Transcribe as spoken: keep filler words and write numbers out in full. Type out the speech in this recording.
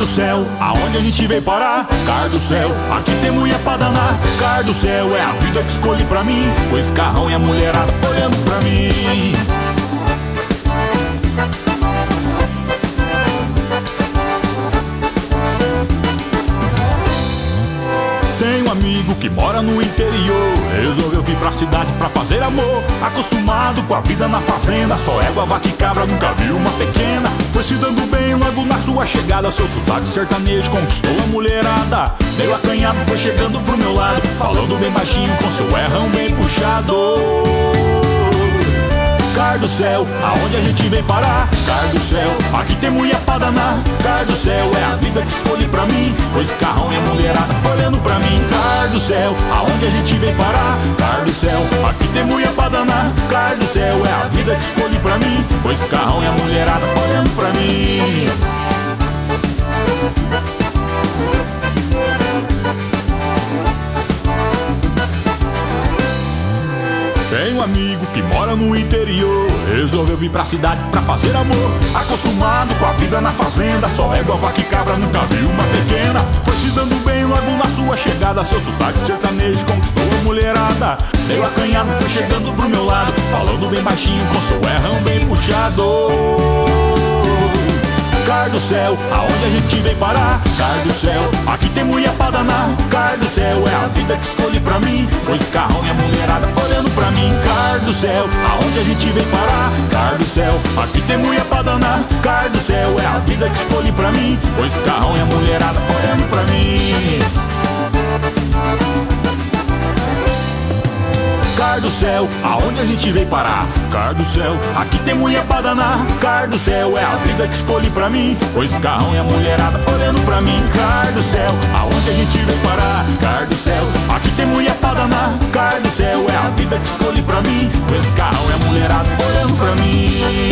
do céu, aonde a gente veio parar? Car do céu, aqui tem mulher pra danar. Car do céu, é a vida que escolhi pra mim, com esse carrão e a mulherada olhando pra mim. Tem um amigo que mora no interior, resolveu vir pra cidade pra fazer amor. Acostumado com a vida na fazenda, só égua, vaca e cabra, nunca viu uma pequena. Foi se dando bem logo na sua chegada, seu sotaque sertanejo conquistou a mulherada. Meio acanhado foi chegando pro meu lado, falando bem baixinho com seu errão bem puxado. Car do céu, aonde a gente vem parar? Car do céu, aqui tem mulher pra danar. Car do céu, é a vida que escolhi pra mim, com esse carrão e a mulherada olhando pra mim. Car do céu, aonde a gente vem parar? Car do céu, aqui tem mulher pra danar. Car do céu, é a vida que escolhi pra mim, com esse carrão e a mulherada olhando pra mim. Tem um amigo que mora no interior, resolveu vir pra cidade pra fazer amor. Acostumado com a vida na fazenda, só égua, vaca e cabra, nunca viu uma pequena. Foi se dando bem logo na sua chegada, seu sotaque sertanejo conquistou a mulherada. Meio acanhado foi chegando pro meu lado, falando bem baixinho com seu errão bem puxado. Car do céu, aonde a gente vem parar? Car do céu, aqui tem mulher pra danar. Car do céu, é a vida que escolhi pra mim, com esse carrão e a mulherada olhando pra mim. Car do céu, aonde a gente vem parar? Car do céu, aqui tem mulher pra danar. Car do céu, é a vida que escolhi pra mim, com esse carrão e a mulherada olhando pra mim. Car do céu, aonde a gente veio parar? Car do céu, aqui tem mulher pra danar. Car do céu, é a vida que escolhi pra mim, com esse carrão e a mulherada olhando pra mim. Car do céu, aonde a gente veio parar? Car do céu, aqui tem mulher pra danar. Car do céu, é a vida que escolhi pra mim, com esse carrão e a mulherada olhando pra mim.